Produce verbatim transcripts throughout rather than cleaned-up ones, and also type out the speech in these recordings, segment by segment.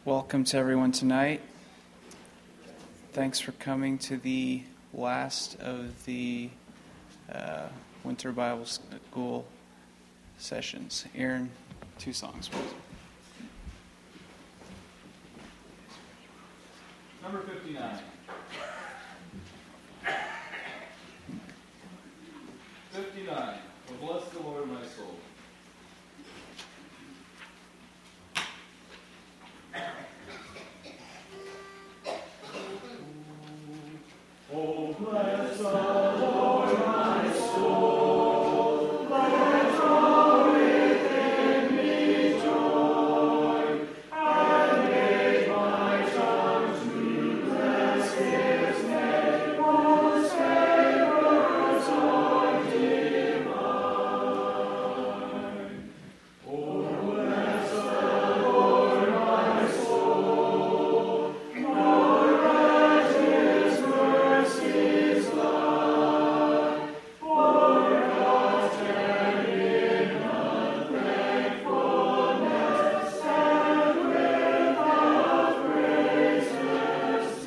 Welcome to everyone tonight. Thanks for coming to the last of the uh, Winter Bible School sessions. Aaron, two songs, please. Number fifty-nine. fifty-nine. Well, bless the Lord, my soul. Oh, bless the Lord, my soul. Let all within me joy, and make my tongue to bless His name, most favors are divine. Oh, bless the Lord, my soul. Nor let His mercies lie, for God's hand in unthankfulness and without praises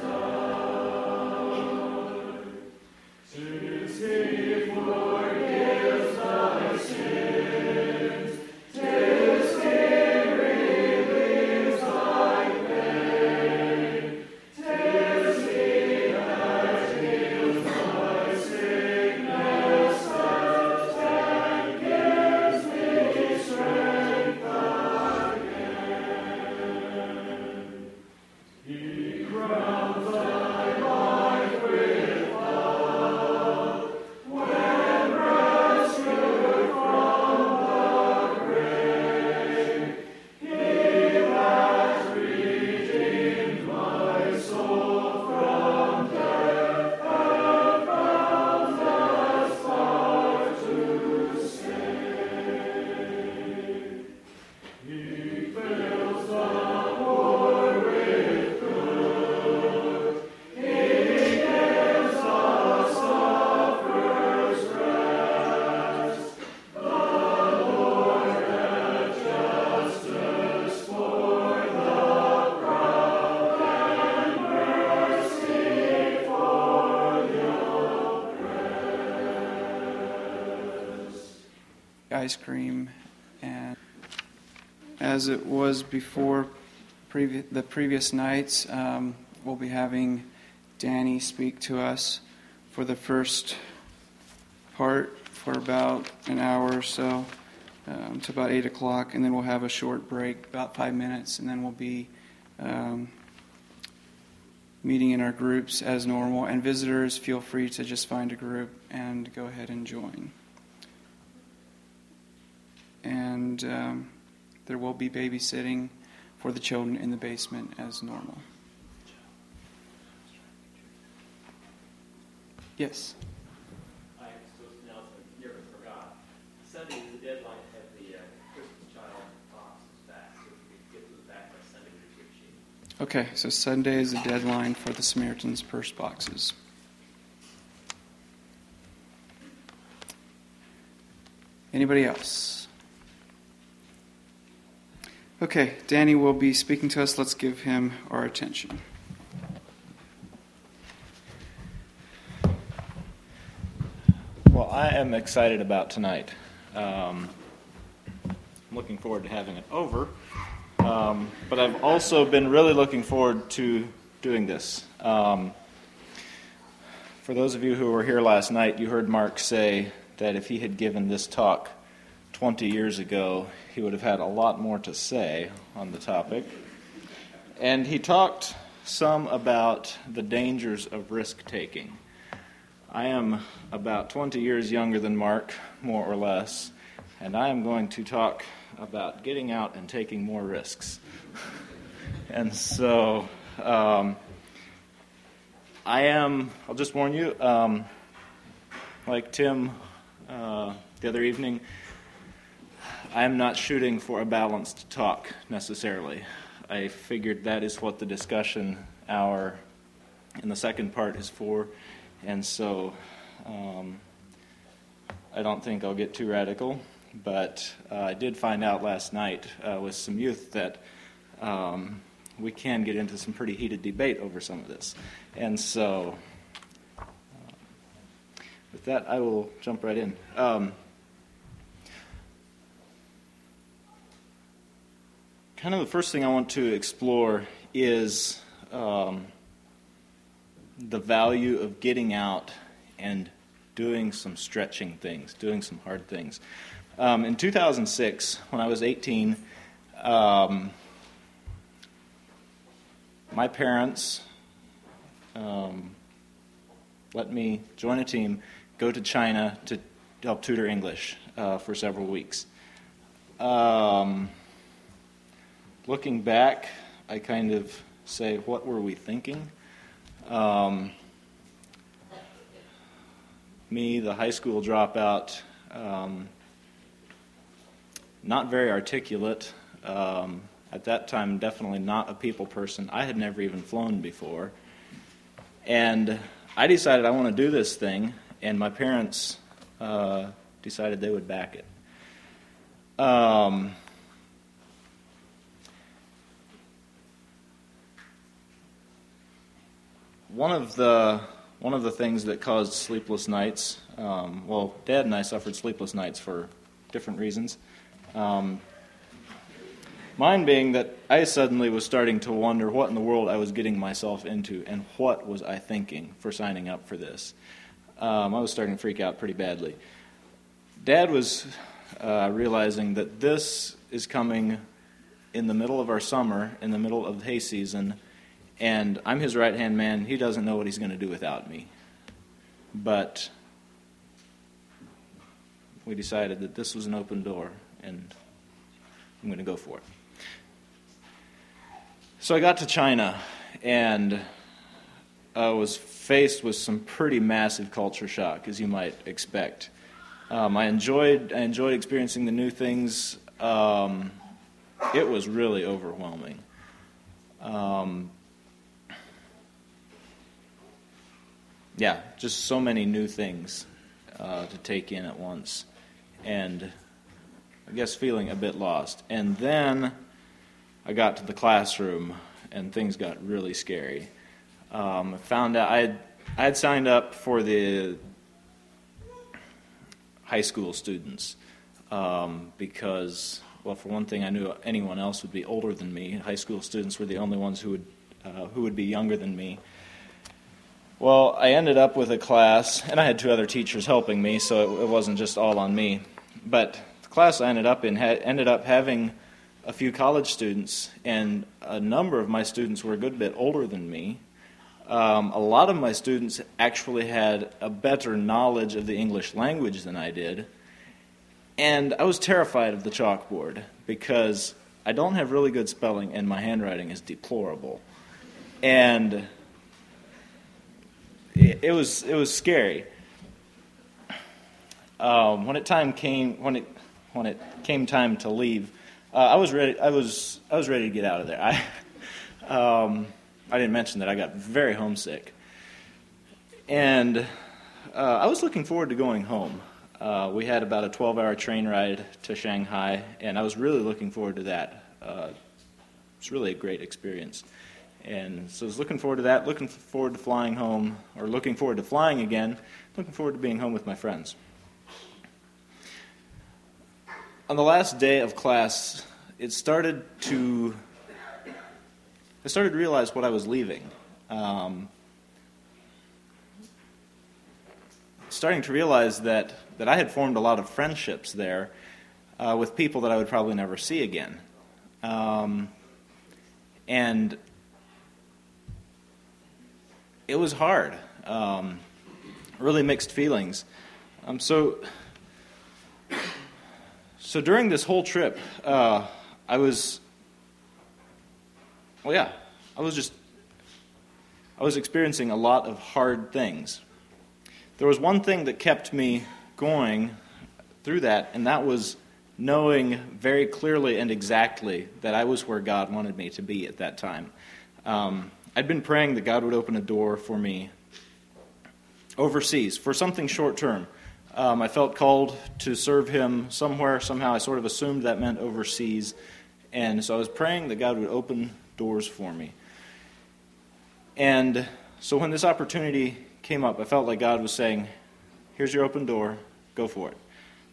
die. Since He forgives thy sins, 'tis He relieves thy pain, 'tis He that heals thy sicknesses and gives thee strength again. He crowns thy life with love when rescued from the grave. He has redeemed my soul from death and bound us far to save. He fills the poor with good. He gives the sufferers rest. The Lord hath justice for the proud and mercy for the oppressed. Ice cream, and as it was before previ- the previous nights, um, we'll be having Danny speak to us for the first part for about an hour or so, um, to about eight o'clock, and then we'll have a short break, about five minutes, and then we'll be um, meeting in our groups as normal. And visitors, feel free to just find a group and go ahead and join. And um, there will be babysitting for the children in the basement as normal. Yes? I am supposed to announce it here, but forgot. Sunday is the deadline to have the uh, Christmas child boxes back, so if we could get those back by Sunday, we'd appreciate it. Okay, so Sunday is the deadline for the Samaritan's Purse boxes. Anybody else? Okay, Danny will be speaking to us. Let's give him our attention. Well, I am excited about tonight. Um, I'm looking forward to having it over. Um, but I've also been really looking forward to doing this. Um, for those of you who were here last night, you heard Mark say that if he had given this talk twenty years ago, he would have had a lot more to say on the topic. And he talked some about the dangers of risk-taking. I am about twenty years younger than Mark, more or less, and I am going to talk about getting out and taking more risks. And so, um, I am, I'll just warn you, um, like Tim uh, the other evening, I am not shooting for a balanced talk necessarily. I figured that is what the discussion hour in the second part is for, and so um, I don't think I'll get too radical, but uh, I did find out last night uh, with some youth that um, we can get into some pretty heated debate over some of this. And so, uh, with that, I will jump right in. Um, kind of the first thing I want to explore is um, the value of getting out and doing some stretching things, doing some hard things. Um, in two thousand six, when I was eighteen, um, my parents um, let me join a team, go to China to help tutor English uh, for several weeks. Um, looking back, I kind of say, what were we thinking? Um, me, the high school dropout, um, not very articulate. Um, at that time, definitely not a people person. I had never even flown before. And I decided I want to do this thing, and my parents uh, decided they would back it. Um, one of the one of the things that caused sleepless nights, um, well, Dad and I suffered sleepless nights for different reasons. Um, mine being that I suddenly was starting to wonder what in the world I was getting myself into and what was I thinking for signing up for this. Um, I was starting to freak out pretty badly. Dad was uh, realizing that this is coming in the middle of our summer, in the middle of the hay season, and I'm his right-hand man. He doesn't know what he's going to do without me. But we decided that this was an open door, and I'm going to go for it. So I got to China, and I was faced with some pretty massive culture shock, as you might expect. Um, I enjoyed I enjoyed experiencing the new things. Um, it was really overwhelming. Um, yeah, just so many new things uh, to take in at once, and I guess feeling a bit lost. And then I got to the classroom, and things got really scary. Um, I found out I had I had signed up for the high school students um, because, well, for one thing, I knew anyone else would be older than me. High school students were the only ones who would uh, who would be younger than me. Well, I ended up with a class, and I had two other teachers helping me, so it, it wasn't just all on me. But the class I ended up in had, ended up having a few college students, and a number of my students were a good bit older than me. Um, a lot of my students actually had a better knowledge of the English language than I did, and I was terrified of the chalkboard because I don't have really good spelling, and my handwriting is deplorable. And it, it was it was scary. Um, when it time came when it when it came time to leave, uh, I was ready. I was I was ready to get out of there. I um, I didn't mention that I got very homesick, and uh, I was looking forward to going home. Uh, we had about a twelve-hour train ride to Shanghai, and I was really looking forward to that. Uh, it was really a great experience. And so I was looking forward to that, looking forward to flying home, or looking forward to flying again, looking forward to being home with my friends. On the last day of class, it started to, I started to realize what I was leaving. Um, starting to realize that, that I had formed a lot of friendships there uh, with people that I would probably never see again. Um, and it was hard. Um, really mixed feelings. Um, so, so during this whole trip, uh, I was, well, yeah, I was just, I was experiencing a lot of hard things. There was one thing that kept me going through that, and that was knowing very clearly and exactly that I was where God wanted me to be at that time. Um, I'd been praying that God would open a door for me overseas for something short term. Um, I felt called to serve Him somewhere. Somehow I sort of assumed that meant overseas. And so I was praying that God would open doors for me. And so when this opportunity came up, I felt like God was saying, here's your open door, go for it.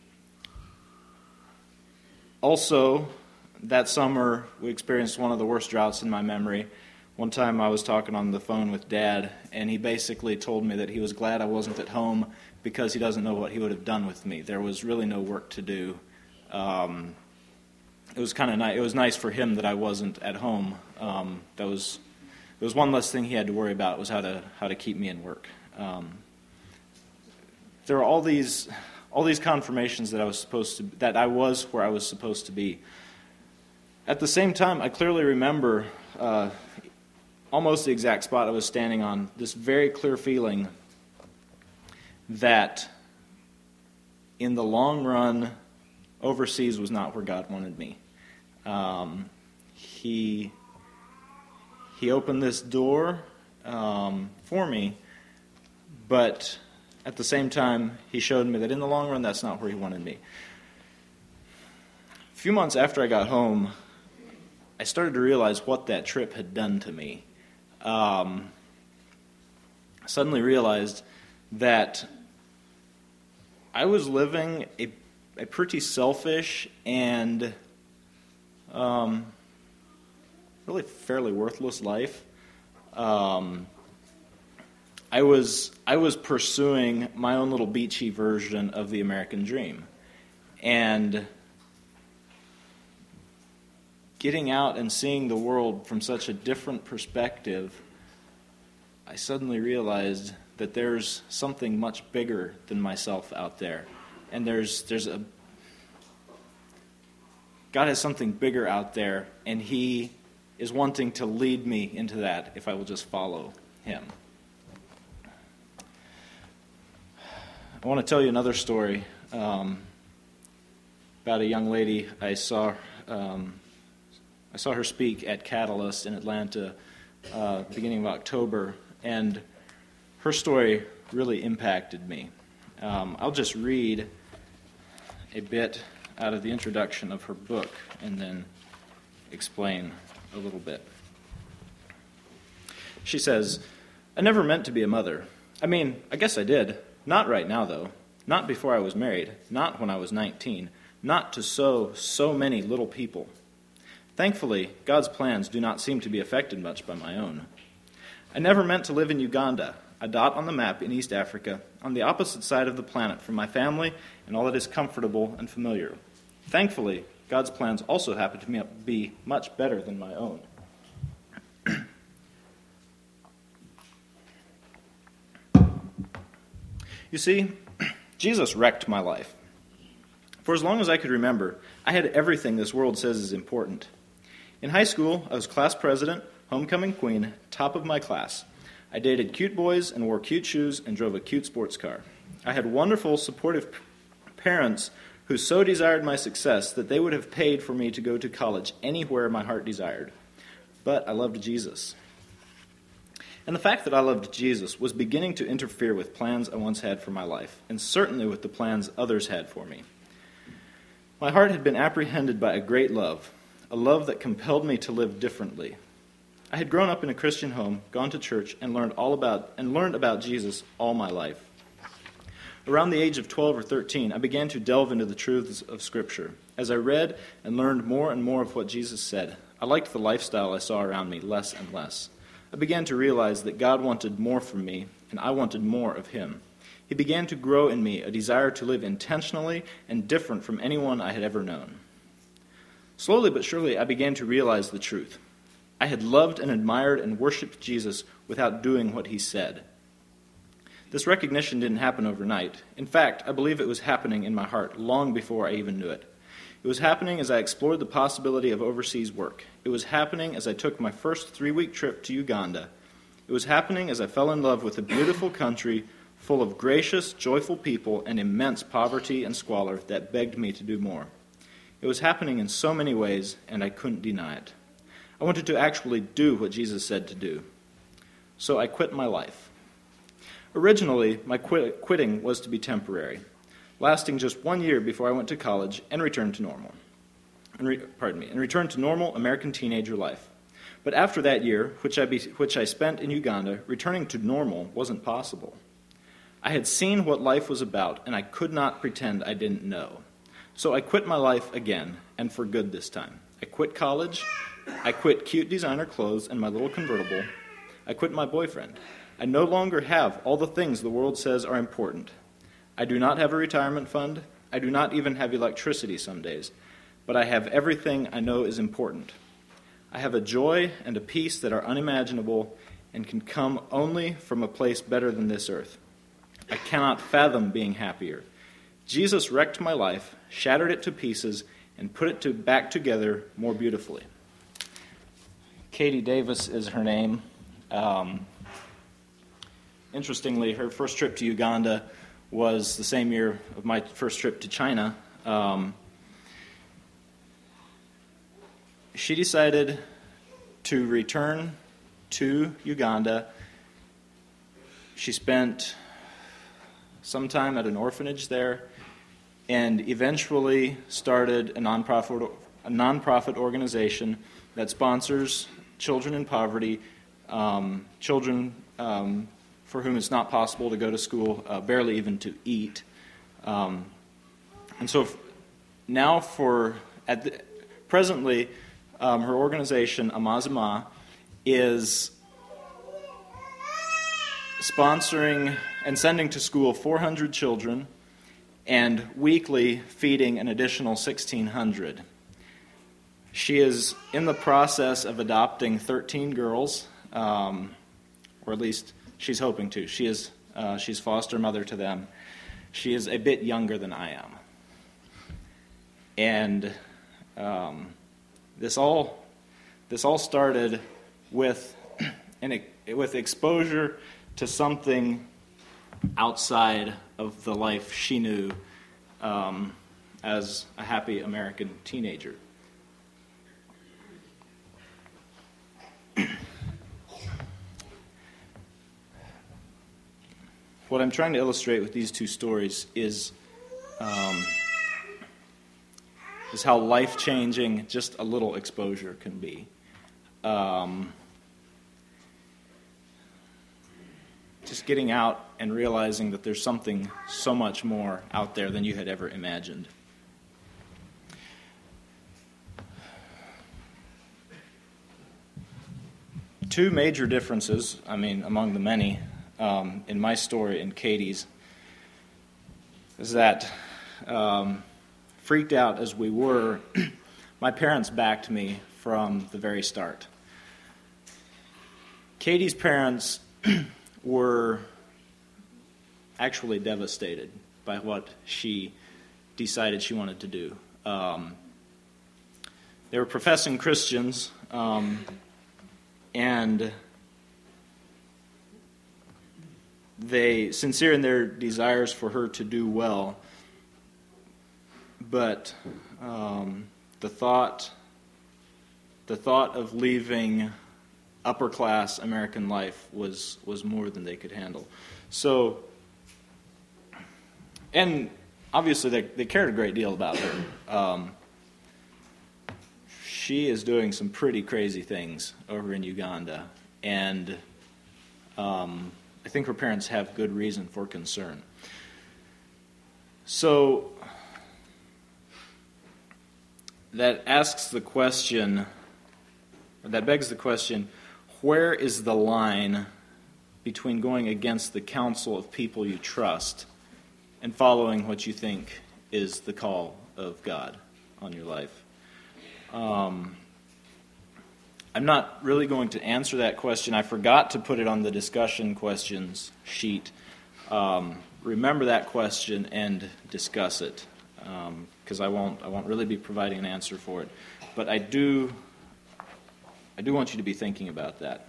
Also, that summer, we experienced one of the worst droughts in my memory. One time I was talking on the phone with Dad, and he basically told me that he was glad I wasn't at home because he doesn't know what he would have done with me. There was really no work to do. Um, it was kind of nice. It was nice for him that I wasn't at home. Um, that was it was one less thing he had to worry about, was how to how to keep me in work. Um, there were all these all these confirmations that I was supposed to that I was where I was supposed to be. At the same time, I clearly remember uh, almost the exact spot I was standing on. This very clear feeling that in the long run, overseas was not where God wanted me. Um, he he opened this door um, for me, but at the same time, he showed me that in the long run, that's not where he wanted me. A few months after I got home, I started to realize what that trip had done to me. Um, I suddenly realized that I was living a, a pretty selfish and um, really fairly worthless life. Um, I was I was pursuing my own little beachy version of the American dream, and getting out and seeing the world from such a different perspective, I suddenly realized that there's something much bigger than myself out there. And there's there's a God has something bigger out there, and He is wanting to lead me into that if I will just follow Him. I want to tell you another story um, about a young lady I saw. Um, I saw her speak at Catalyst in Atlanta uh, beginning of October, and her story really impacted me. Um, I'll just read a bit out of the introduction of her book and then explain a little bit. She says, "I never meant to be a mother. I mean, I guess I did. Not right now, though. Not before I was married. Not when I was nineteen. Not to so, so many little people. Thankfully, God's plans do not seem to be affected much by my own. I never meant to live in Uganda, a dot on the map in East Africa, on the opposite side of the planet from my family and all that is comfortable and familiar. Thankfully, God's plans also happen to be much better than my own. You see, Jesus wrecked my life. For as long as I could remember, I had everything this world says is important. In high school, I was class president, homecoming queen, top of my class. I dated cute boys and wore cute shoes and drove a cute sports car. I had wonderful, supportive parents who so desired my success that they would have paid for me to go to college anywhere my heart desired. But I loved Jesus. And the fact that I loved Jesus was beginning to interfere with plans I once had for my life, and certainly with the plans others had for me. My heart had been apprehended by a great love, a love that compelled me to live differently. I had grown up in a Christian home, gone to church, and learned all about and learned about Jesus all my life. Around the age of twelve or thirteen, I began to delve into the truths of Scripture. As I read and learned more and more of what Jesus said, I liked the lifestyle I saw around me less and less. I began to realize that God wanted more from me, and I wanted more of Him. He began to grow in me a desire to live intentionally and different from anyone I had ever known. Slowly but surely, I began to realize the truth. I had loved and admired and worshipped Jesus without doing what He said. This recognition didn't happen overnight. In fact, I believe it was happening in my heart long before I even knew it. It was happening as I explored the possibility of overseas work. It was happening as I took my first three-week trip to Uganda. It was happening as I fell in love with a beautiful country full of gracious, joyful people and immense poverty and squalor that begged me to do more. It was happening in so many ways, and I couldn't deny it. I wanted to actually do what Jesus said to do. So I quit my life. Originally, my quit- quitting was to be temporary, lasting just one year before I went to college and returned to normal. And re- pardon me, and returned to normal American teenager life. But after that year, which I, be, which I spent in Uganda, returning to normal wasn't possible. I had seen what life was about, and I could not pretend I didn't know. So I quit my life again, and for good this time. I quit college, I quit cute designer clothes and my little convertible. I quit my boyfriend. I no longer have all the things the world says are important. I do not have a retirement fund. I do not even have electricity some days. But I have everything I know is important. I have a joy and a peace that are unimaginable and can come only from a place better than this earth. I cannot fathom being happier. Jesus wrecked my life, shattered it to pieces, and put it to back together more beautifully. Katie Davis is her name. Um, interestingly, her first trip to Uganda was the same year of my first trip to China. Um, she decided to return to Uganda. She spent some time at an orphanage there and eventually started a nonprofit, a nonprofit organization that sponsors children in poverty, um, children um, for whom it's not possible to go to school, uh, barely even to eat. Um, and so f- now for, at the, presently, um, her organization, Amazima, is sponsoring and sending to school four hundred children and weekly feeding an additional sixteen hundred. She is in the process of adopting thirteen girls, um, or at least she's hoping to. She is uh, she's foster mother to them. She is a bit younger than I am, and um, this all this all started with an with exposure to something outside of the life she knew um, as a happy American teenager. What I'm trying to illustrate with these two stories is um, is how life-changing just a little exposure can be. Um, just getting out and realizing that there's something so much more out there than you had ever imagined. Two major differences, I mean, among the many, um, in my story and Katie's, is that um, freaked out as we were, my parents backed me from the very start. Katie's parents were actually devastated by what she decided she wanted to do. Um, they were professing Christians, um, and they sincere in their desires for her to do well, but um, the thought, the thought of leaving upper class American life was was more than they could handle. So, and obviously they they cared a great deal about her. Um, she is doing some pretty crazy things over in Uganda, and um, I think her parents have good reason for concern. So that asks the question, or that begs the question, where is the line between going against the counsel of people you trust and following what you think is the call of God on your life? Um, I'm not really going to answer that question. I forgot to put it on the discussion questions sheet. Um, remember that question and discuss it, because um, I won't. I won't really be providing an answer for it. But I do. I do want you to be thinking about that.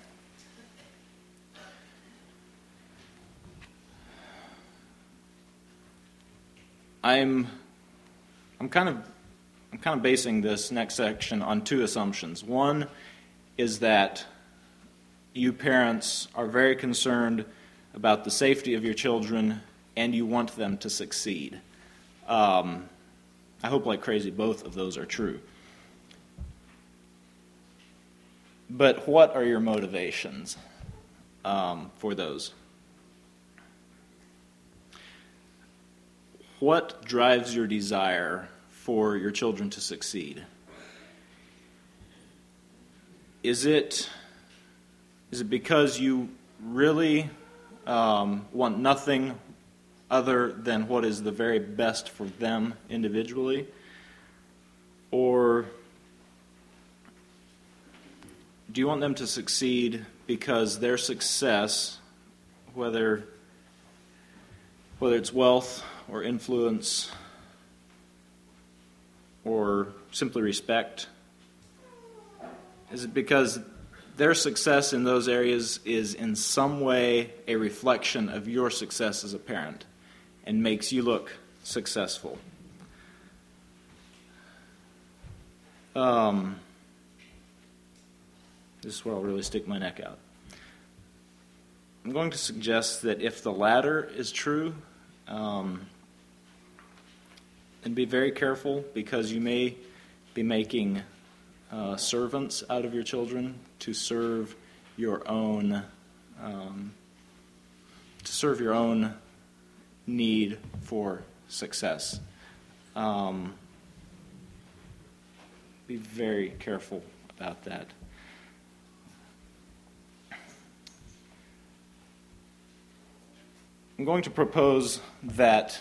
I'm. I'm kind of. I'm kind of basing this next section on two assumptions. One is that you parents are very concerned about the safety of your children and you want them to succeed. Um, I hope like crazy both of those are true. But what are your motivations um, for those? What drives your desire for your children to succeed? Is it is it because you really um, want nothing other than what is the very best for them individually? Or do you want them to succeed because their success, whether whether it's wealth or influence or simply respect, is it because their success in those areas is in some way a reflection of your success as a parent and makes you look successful? Um, this is where I'll really stick my neck out. I'm going to suggest that if the latter is true, um, and be very careful, because you may be making uh, servants out of your children to serve your own um, to serve your own need for success. Um, be very careful about that. I'm going to propose that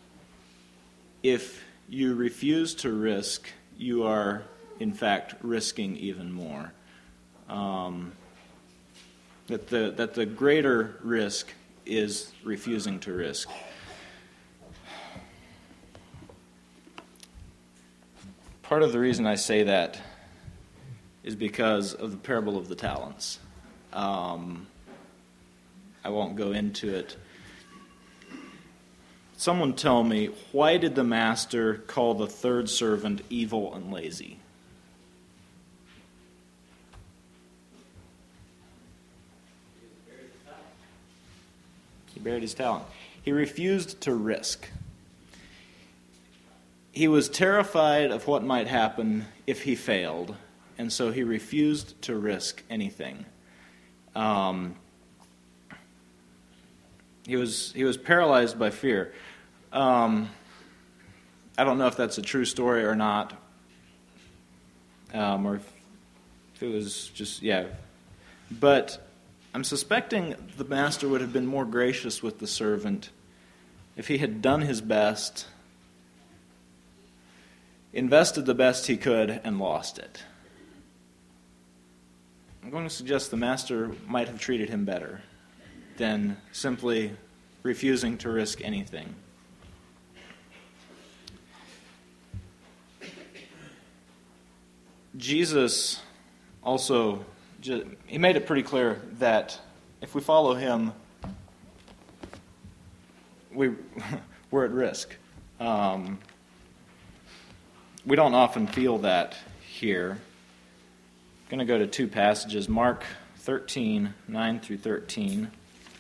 if you refuse to risk, you are, in fact, risking even more. Um, that the that the greater risk is refusing to risk. Part of the reason I say that is because of the parable of the talents. Um, I won't go into it. Someone tell me, why did the master call the third servant evil and lazy? He buried his talent. He refused to risk. He was terrified of what might happen if he failed, and so he refused to risk anything. Um, he was he was paralyzed by fear. Um, I don't know if that's a true story or not, um, or if, if it was just, yeah. But I'm suspecting the master would have been more gracious with the servant if he had done his best, invested the best he could, and lost it. I'm going to suggest the master might have treated him better than simply refusing to risk anything. Jesus also, he made it pretty clear that if we follow him, we, we're at risk. Um, we don't often feel that here. I'm going to go to two passages, Mark thirteen, nine through thirteen.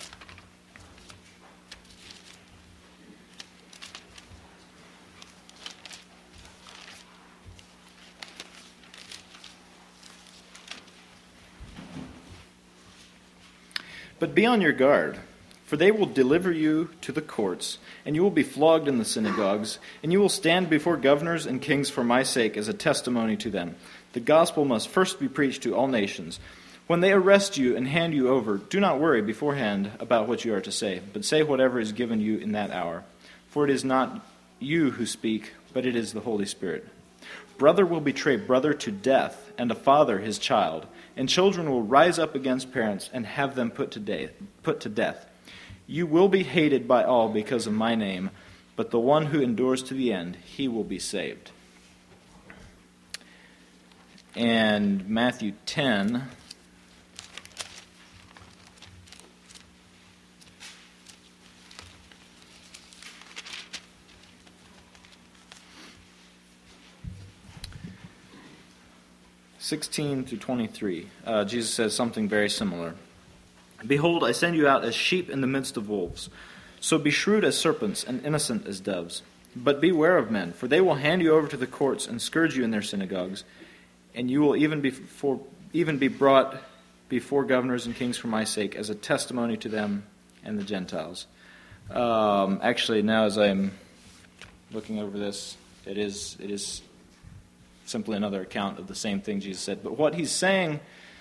But be on your guard, for they will deliver you to the courts, and you will be flogged in the synagogues, and you will stand before governors and kings for my sake as a testimony to them. The gospel must first be preached to all nations. When they arrest you and hand you over, do not worry beforehand about what you are to say, but say whatever is given you in that hour. For it is not you who speak, but it is the Holy Spirit. Brother will betray brother to death, and a father his child, and children will rise up against parents and have them put to death. Put to death. You will be hated by all because of my name, but the one who endures to the end, he will be saved. And Matthew ten, sixteen through twenty-three, uh, Jesus says something very similar. Behold, I send you out as sheep in the midst of wolves. So be shrewd as serpents and innocent as doves. But beware of men, for they will hand you over to the courts and scourge you in their synagogues, and you will even be for, even be brought before governors and kings for my sake as a testimony to them and the Gentiles. Um, actually, now as I'm looking over this, it is it is simply another account of the same thing Jesus said. But what he's saying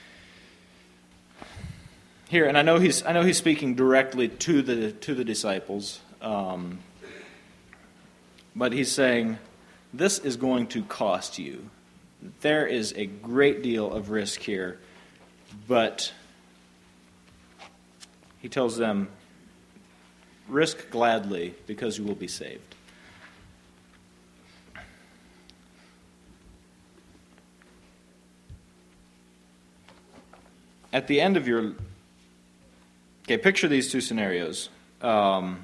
here, and I know he's I know he's speaking directly to the to the disciples, um, but he's saying this is going to cost you. There is a great deal of risk here, but he tells them, risk gladly because you will be saved. At the end of your... Okay, picture these two scenarios. Um,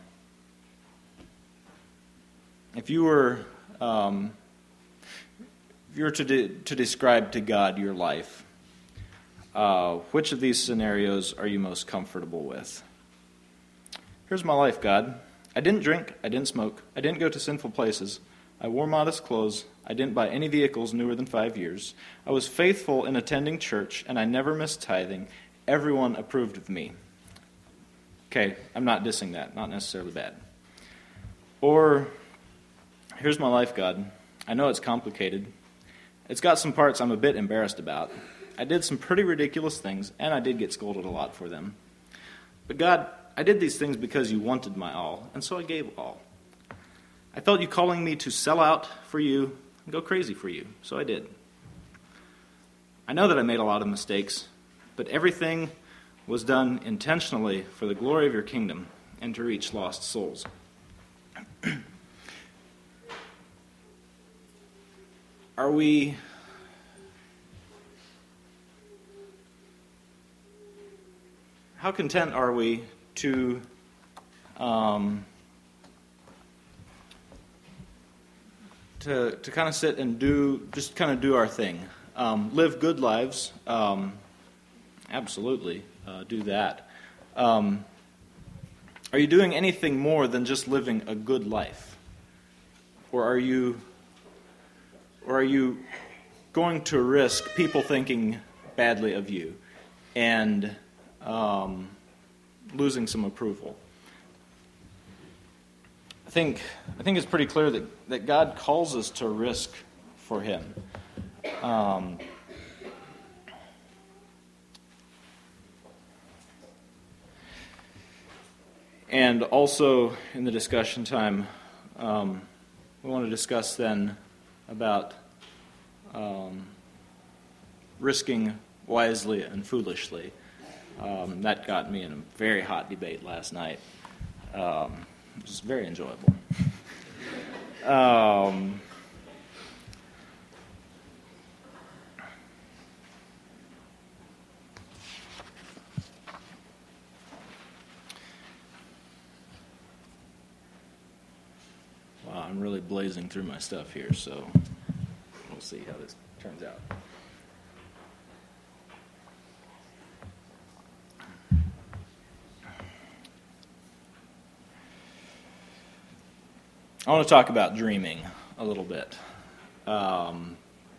if you were... Um, if you were to, de- to describe to God your life, uh, which of these scenarios are you most comfortable with? Here's my life, God. I didn't drink. I didn't smoke. I didn't go to sinful places. I wore modest clothes. I didn't buy any vehicles newer than five years. I was faithful in attending church, and I never missed tithing. Everyone approved of me. Okay, I'm not dissing that. Not necessarily bad. Or, here's my life, God. I know it's complicated. It's got some parts I'm a bit embarrassed about. I did some pretty ridiculous things, and I did get scolded a lot for them. But God, I did these things because you wanted my all, and so I gave all. I felt you calling me to sell out for you and go crazy for you, so I did. I know that I made a lot of mistakes, but everything was done intentionally for the glory of your kingdom and to reach lost souls. Are we... How content are we to um, to to kind of sit and do just kind of do our thing, um, live good lives? Um, absolutely, uh, do that. Um, are you doing anything more than just living a good life, or are you or are you going to risk people thinking badly of you and Um, losing some approval? I think I think it's pretty clear that, that God calls us to risk for Him. Um, and also in the discussion time, um, we want to discuss then about um, risking wisely and foolishly. Um, that got me in a very hot debate last night. Um, it was very enjoyable. um, wow, I'm really blazing through my stuff here, so we'll see how this turns out. I want to talk about dreaming a little bit. Um,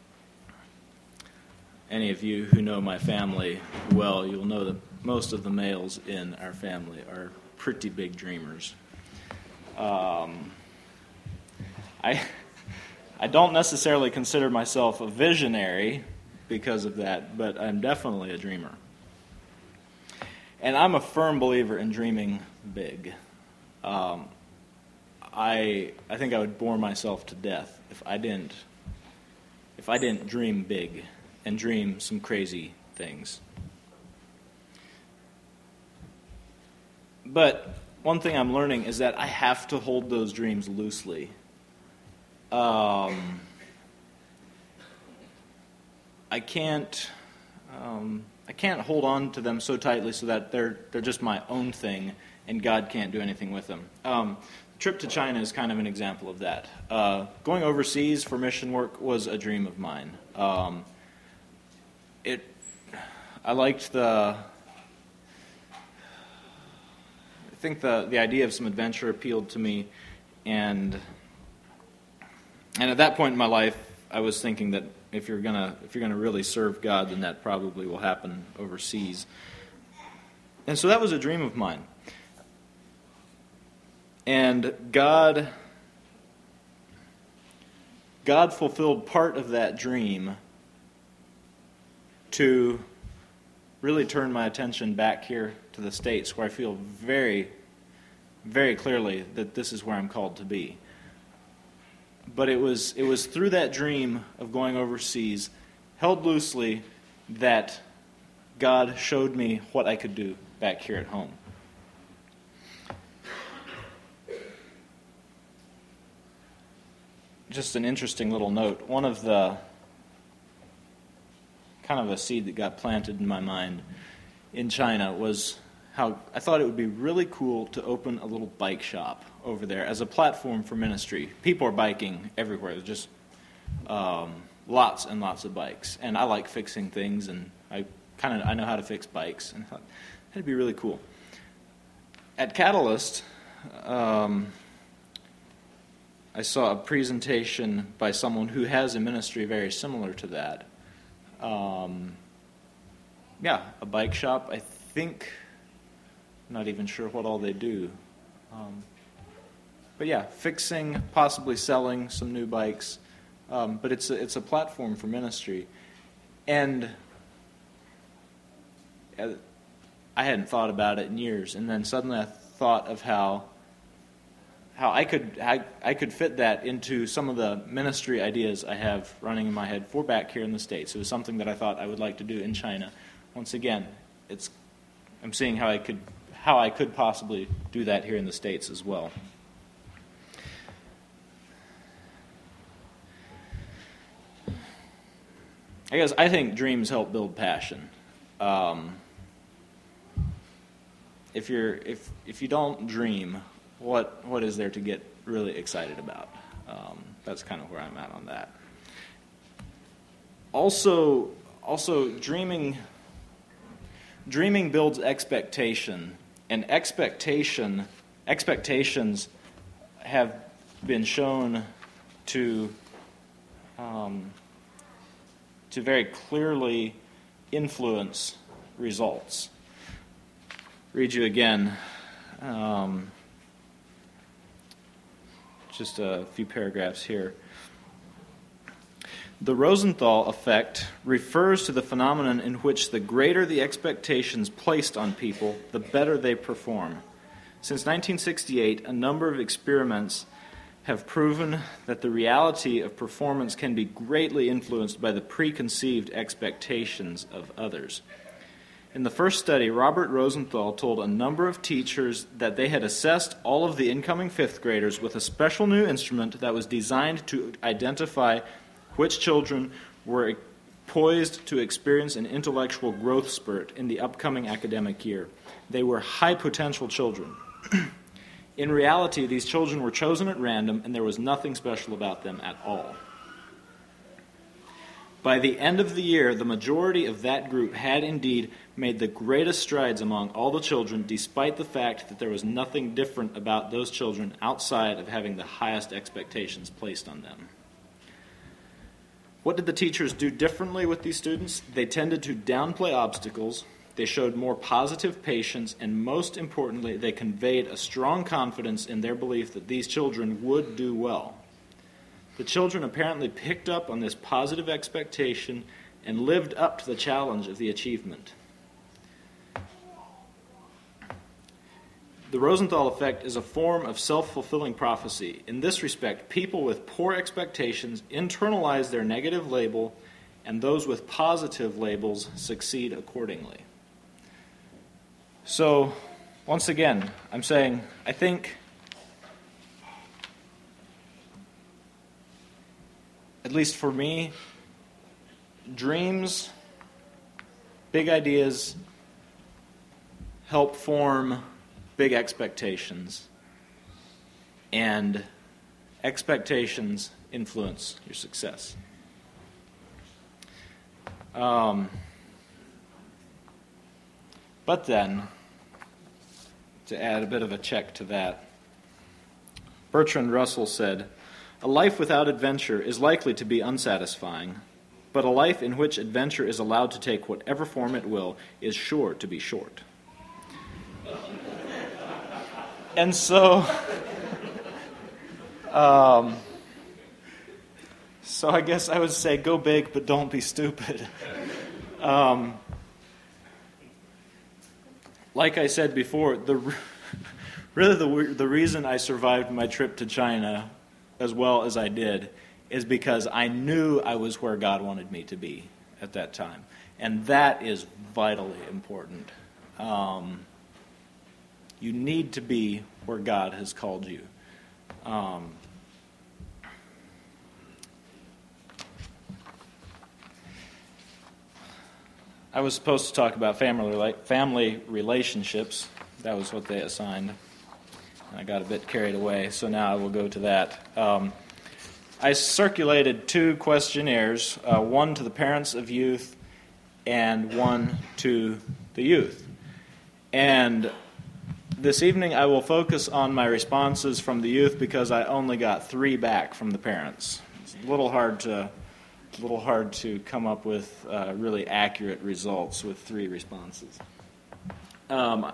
any of you who know my family well, you'll know that most of the males in our family are pretty big dreamers. Um, I I don't necessarily consider myself a visionary because of that, but I'm definitely a dreamer. And I'm a firm believer in dreaming big. Um, I I think I would bore myself to death if I didn't if I didn't dream big and dream some crazy things. But one thing I'm learning is that I have to hold those dreams loosely. Um, I can't um, I can't hold on to them so tightly so that they're they're just my own thing and God can't do anything with them. Um, trip to China is kind of an example of that. Uh, going overseas for mission work was a dream of mine. Um, it, I liked the, I think the the idea of some adventure appealed to me, and and at that point in my life, I was thinking that if you're gonna if you're gonna really serve God, then that probably will happen overseas. And so that was a dream of mine. And God God fulfilled part of that dream to really turn my attention back here to the States, where I feel very, very clearly that this is where I'm called to be. But it was it was through that dream of going overseas, held loosely, that God showed me what I could do back here at home. Just an interesting little note. One of the, kind of a seed that got planted in my mind in China was how I thought it would be really cool to open a little bike shop over there as a platform for ministry. People are biking everywhere. There's just um, lots and lots of bikes. And I like fixing things, and I kind of I know how to fix bikes. And I thought that'd be really cool. At Catalyst, um, I saw a presentation by someone who has a ministry very similar to that. Um, yeah, a bike shop. I think, I'm not even sure what all they do. Um, but yeah, fixing, possibly selling some new bikes. Um, but it's a, it's a platform for ministry. And I hadn't thought about it in years. And then suddenly I thought of how how I could I, I could fit that into some of the ministry ideas I have running in my head for back here in the States. It was something that I thought I would like to do in China. Once again, it's I'm seeing how I could how I could possibly do that here in the States as well. I guess I think dreams help build passion. Um, if you're if if you don't dream, What what is there to get really excited about? Um, that's kind of where I'm at on that. Also, also dreaming. Dreaming builds expectation, and expectation expectations have been shown to um, to very clearly influence results. Read you again. Um, Just a few paragraphs here. The Rosenthal effect refers to the phenomenon in which the greater the expectations placed on people, the better they perform. Since nineteen sixty-eight, a number of experiments have proven that the reality of performance can be greatly influenced by the preconceived expectations of others. In the first study, Robert Rosenthal told a number of teachers that they had assessed all of the incoming fifth graders with a special new instrument that was designed to identify which children were poised to experience an intellectual growth spurt in the upcoming academic year. They were high potential children. In reality, these children were chosen at random, and there was nothing special about them at all. By the end of the year, the majority of that group had indeed made the greatest strides among all the children, despite the fact that there was nothing different about those children outside of having the highest expectations placed on them. What did the teachers do differently with these students? They tended to downplay obstacles, they showed more positive patience, and most importantly, they conveyed a strong confidence in their belief that these children would do well. The children apparently picked up on this positive expectation and lived up to the challenge of the achievement. The Rosenthal effect is a form of self-fulfilling prophecy. In this respect, people with poor expectations internalize their negative label, and those with positive labels succeed accordingly. So, once again, I'm saying, I think, at least for me, dreams, big ideas, help form big expectations, and expectations influence your success. Um, but then, to add a bit of a check to that, Bertrand Russell said, "A life without adventure is likely to be unsatisfying. but a life in which adventure is allowed to take whatever form it will is sure to be short. And so, um, so I guess I would say go big, but don't be stupid. Um, like I said before, the really the the reason I survived my trip to China as well as I did is because I knew I was where God wanted me to be at that time. And that is vitally important. Um, you need to be where God has called you. Um, I was supposed to talk about family family relationships. That was what they assigned. And I got a bit carried away, so now I will go to that. Um, I circulated two questionnaires, uh, one to the parents of youth and one to the youth. And this evening I will focus on my responses from the youth because I only got three back from the parents. It's a little hard to, a little hard to come up with uh, really accurate results with three responses. Um,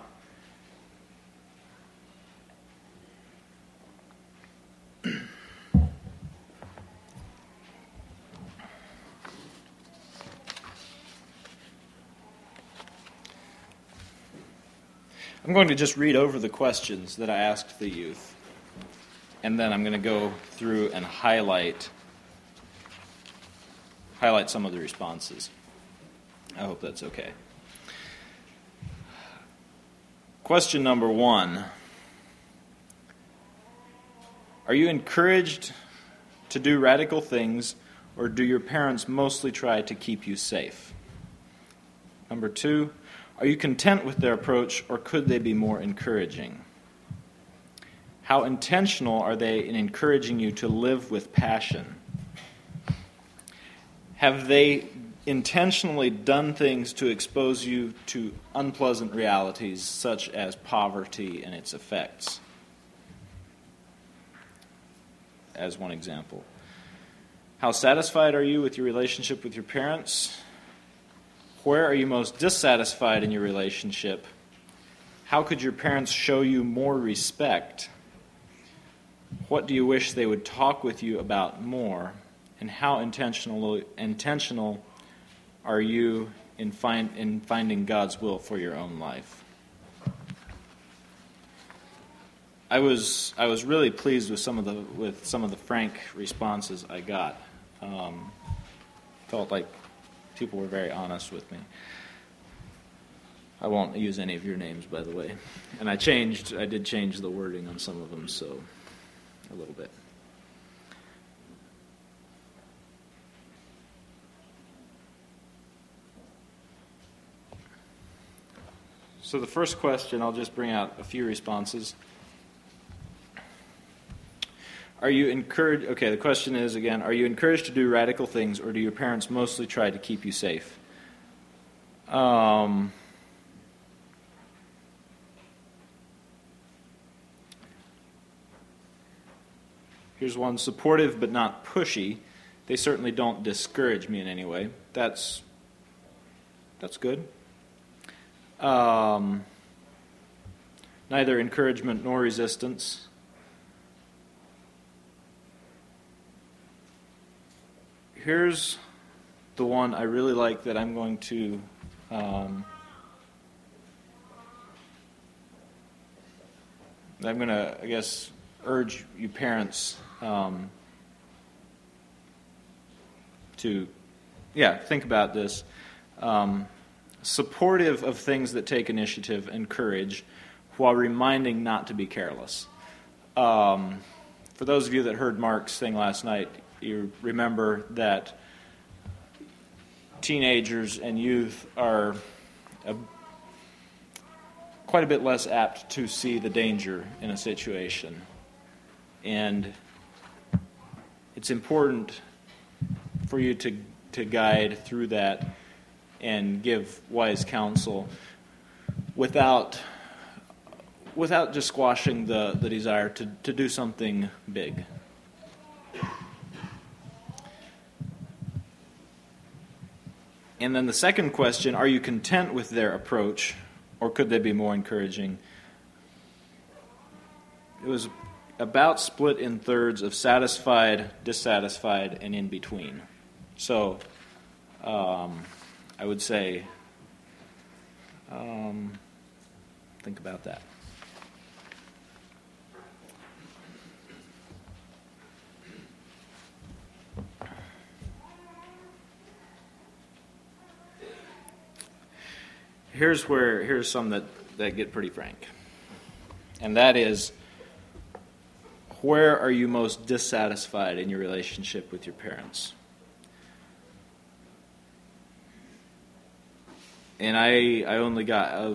I'm going to just read over the questions that I asked the youth, and then I'm going to go through and highlight highlight some of the responses. I hope that's okay. Question number one. Are you encouraged to do radical things, or do your parents mostly try to keep you safe? Number two. Are you content with their approach, or could they be more encouraging? How intentional are they in encouraging you to live with passion? Have they intentionally done things to expose you to unpleasant realities, such as poverty and its effects? As one example. How satisfied are you with your relationship with your parents? Where are you most dissatisfied in your relationship? How could your parents show you more respect? What do you wish they would talk with you about more? And how intentional intentional are you in find in finding God's will for your own life? I was I was really pleased with some of the with some of the frank responses I got. Um, felt like people were very honest with me. I won't use any of your names, by the way. And I changed, I did change the wording on some of them, so a little bit. So the first question, I'll just bring out a few responses. Are you encouraged? Okay, the question is again, are you encouraged to do radical things, or do your parents mostly try to keep you safe? Um, here's one, supportive but not pushy. They certainly don't discourage me in any way. That's that's good. Um, neither encouragement nor resistance. Here's the one I really like that I'm going to um, I'm going to, I guess, urge you parents um, to, yeah, think about this. Um, supportive of things that take initiative and courage, while reminding not to be careless. Um, for those of you that heard Mark's thing last night, you remember that teenagers and youth are a, quite a bit less apt to see the danger in a situation. And it's important for you to, to guide through that and give wise counsel without without just squashing the, the desire to, to do something big. and then the second question, are you content with their approach, or could they be more encouraging? It was about split in thirds of satisfied, dissatisfied, and in between. So um, I would say, um, think about that. Here's where here's some that, that get pretty frank. And that is, where are you most dissatisfied in your relationship with your parents? And I I only got a,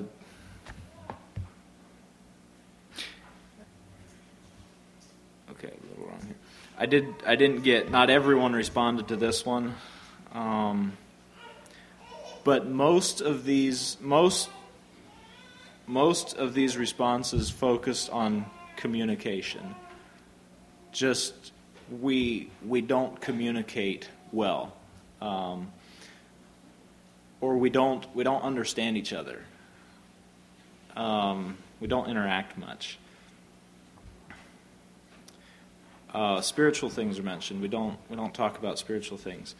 okay, a little wrong here. I did I didn't get, not everyone responded to this one. Um, But most of these most most of these responses focused on communication. Just we we don't communicate well, um, or we don't we don't understand each other. Um, we don't interact much. Uh, spiritual things are mentioned. We don't we don't talk about spiritual things.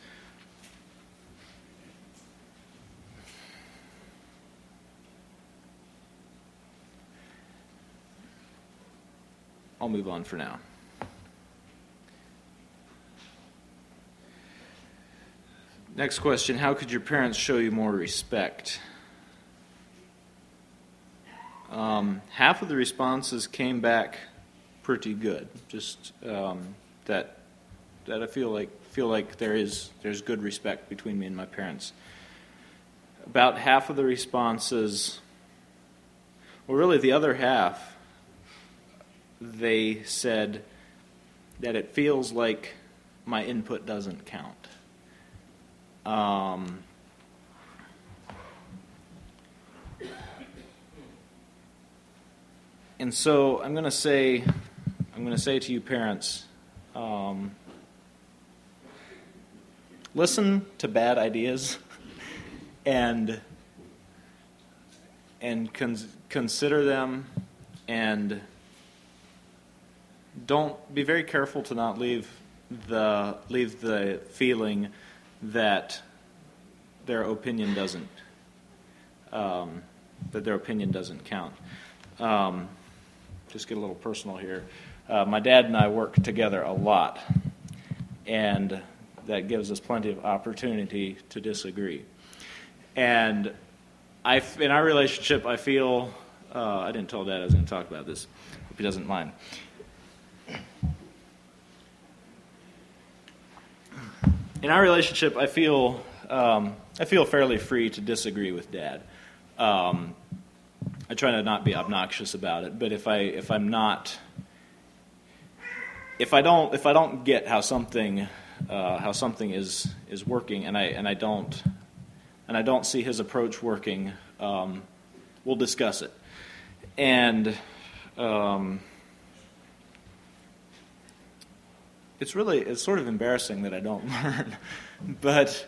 I'll move on for now. Next question, how could your parents show you more respect? Um, half of the responses came back pretty good. Just um, that that I feel like feel like there is there's good respect between me and my parents. About half of the responses, well, really the other half, they said that it feels like my input doesn't count. Um, and so I'm going to say, I'm going to say to you parents, um, listen to bad ideas and and con- consider them, and don't be very careful to not leave the leave the feeling that their opinion doesn't um, that their opinion doesn't count. Um, just get a little personal here. Uh, my dad and I work together a lot, and that gives us plenty of opportunity to disagree. And I, in our relationship, I feel uh, I didn't tell Dad I was going to talk about this. Hope he doesn't mind. In our relationship, I feel um, I feel fairly free to disagree with Dad. Um, I try to not be obnoxious about it, but if I if I'm not if I don't if I don't get how something uh, how something is is working, and I and I don't and I don't see his approach working, um, we'll discuss it. And um, It's really, it's sort of embarrassing that I don't learn, but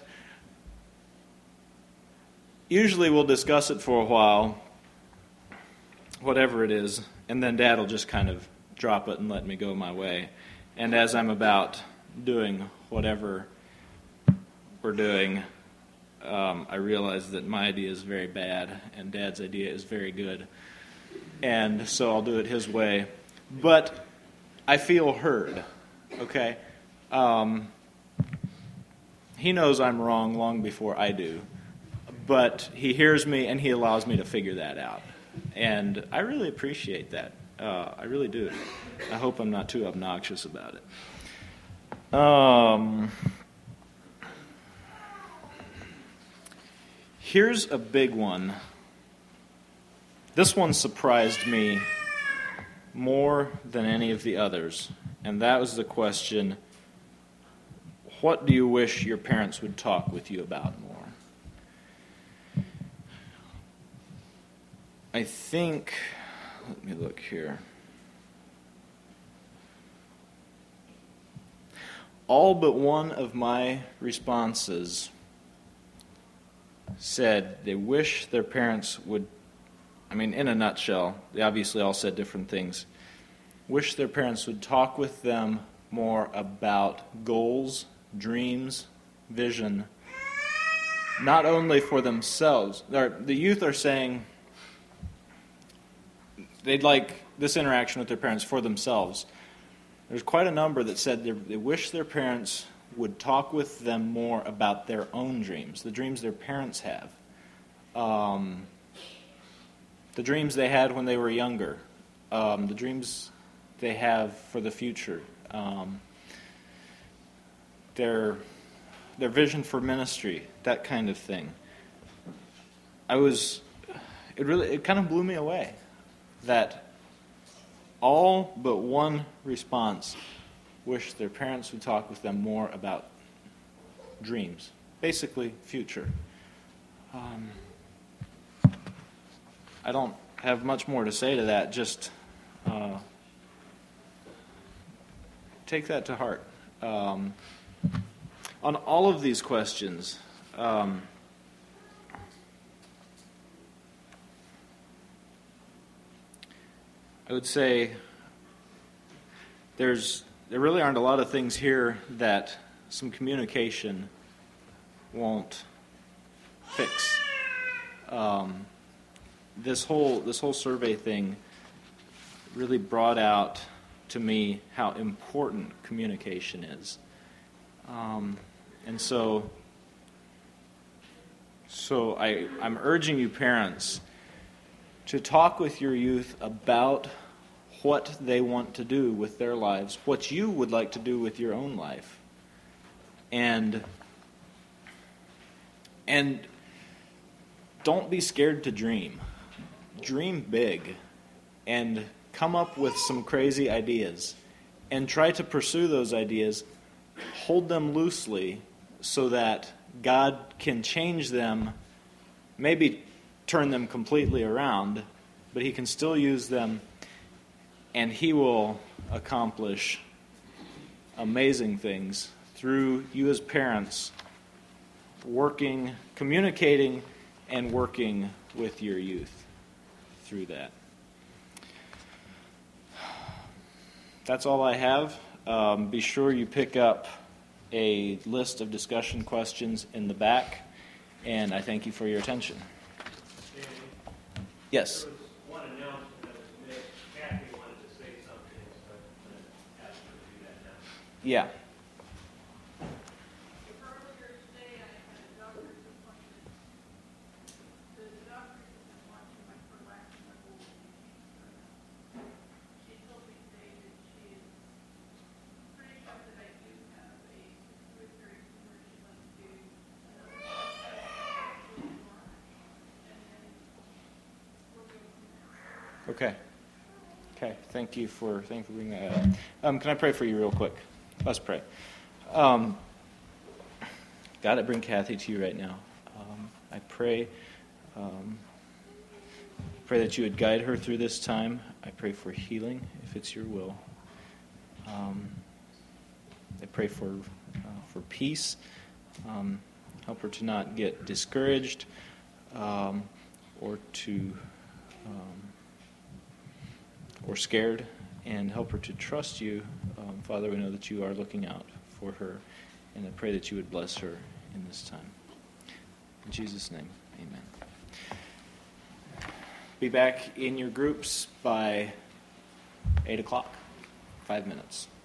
usually we'll discuss it for a while, whatever it is, and then Dad will just kind of drop it and let me go my way. And as I'm about doing whatever we're doing, um, I realize that my idea is very bad and Dad's idea is very good, and so I'll do it his way. But I feel heard. Okay, um, he knows I'm wrong long before I do, but he hears me and he allows me to figure that out, and I really appreciate that. Uh, I really do. I hope I'm not too obnoxious about it. Um, here's a big one. This one surprised me more than any of the others. And that was the question, what do you wish your parents would talk with you about more? I think, let me look here. All but one of my responses said they wish their parents would, I mean, in a nutshell, they obviously all said different things, wish their parents would talk with them more about goals, dreams, vision, not only for themselves. The youth are saying they'd like this interaction with their parents for themselves. There's quite a number that said they wish their parents would talk with them more about their own dreams, the dreams their parents have, um, the dreams they had when they were younger, um, the dreams they have for the future, um, their their vision for ministry, that kind of thing. I was, it really, it kind of blew me away that all but one response wished their parents would talk with them more about dreams, basically future. Um, I don't have much more to say to that, just uh, take that to heart. Um, on all of these questions, um, I would say there's there really aren't a lot of things here that some communication won't fix. Um, this whole this whole survey thing really brought out to me how important communication is, um, and so so I I'm urging you parents to talk with your youth about what they want to do with their lives, what you would like to do with your own life. And and don't be scared to dream. Dream big and come up with some crazy ideas and try to pursue those ideas. Hold them loosely so that God can change them, maybe turn them completely around, but He can still use them, and He will accomplish amazing things through you as parents working, communicating, and working with your youth through that. That's all I have. Um, be sure you pick up a list of discussion questions in the back, and I thank you for your attention. Yes? There was one announcement that was made. Kathy wanted to say something, so I'm going to ask her to do that now. Yeah. Earlier today, I had a doctor's appointment. The doctor has been watching my prolactin levels. She told me today that she is pretty sure that I do have a pituitary tumor. She wants to do another test, and then we'll go from there. Okay. Okay. Thank you for thank you for bringing that up. Um, can I pray for you real quick? Let's pray. Um, God, I bring Kathy to you right now. Um, I pray, um, pray that you would guide her through this time. I pray for healing, if it's your will. Um, I pray for uh, for peace. Um, help her to not get discouraged um, or to um, or scared, and help her to trust you. Um, Father, we know that you are looking out for her, and I pray that you would bless her in this time. In Jesus' name, amen. Be back in your groups by eight o'clock, five minutes.